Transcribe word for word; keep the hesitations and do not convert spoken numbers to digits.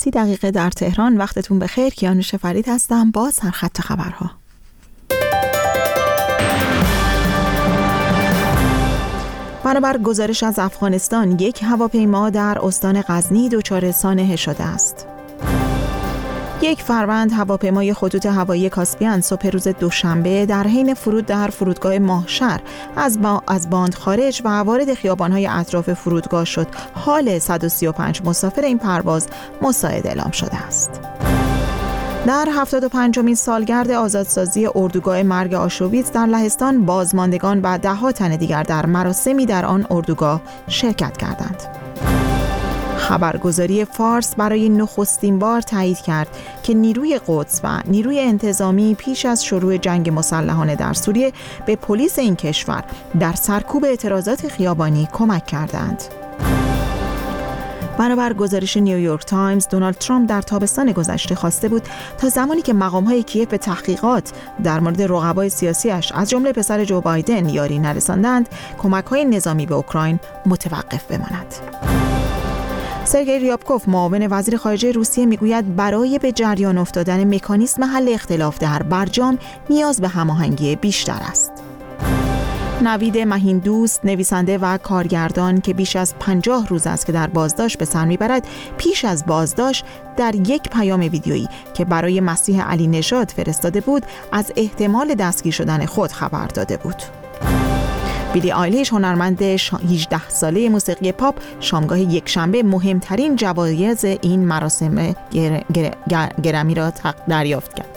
سی دقیقه در تهران. وقتتون بخیر. کیانوش فرید هستم با سرخط خبرها. بنابر گزارش از افغانستان، یک هواپیما در استان غزنی دچار سانحه شده است. یک فروند هواپیمای خطوط هوایی کاسپیان صبح روز دوشنبه در حین فرود در فرودگاه ماهشهر از با از باند خارج و وارد خیابان‌های اطراف فرودگاه شد. حال صد و سی و پنج مسافر این پرواز مساعد اعلام شده است. در هفتاد و پنجمین سالگرد آزادسازی اردوگاه مرگ آشویتس در لهستان، بازماندگان و ده‌ها تن دیگر در مراسمی در آن اردوگاه شرکت کردند. خبرگزاری فارس برای نخستین بار تایید کرد که نیروی قدس و نیروی انتظامی پیش از شروع جنگ مسلحانه در سوریه به پلیس این کشور در سرکوب اعتراضات خیابانی کمک کردند. بنابر گزارش نیویورک تایمز، دونالد ترامپ در تابستان گذشته خواسته بود تا زمانی که مقام‌های کیف به تحقیقات در مورد رقبای سیاسیش از جمله پسر جو بایدن یاری نرساندند، کمک‌های نظامی به اوکراین متوقف بماند. سرگئی ریابکوف، معاون وزیر خارجه روسیه، میگوید برای به جریان افتادن مکانیسم حل اختلاف در برجام نیاز به هماهنگی بیشتر است. نوید مهیندوست، نویسنده و کارگردان که بیش از پنجاه روز است که در بازداشت به سر میبرد، پیش از بازداشت در یک پیام ویدیویی که برای مسیح علی نژاد فرستاده بود از احتمال دستگیر شدن خود خبر داده بود. بیلی آیلیش، هنرمند هجده ساله موسیقی پاپ، شامگاه یکشنبه مهمترین جوایز این مراسم گر... گر... گرمی را دریافت کرد.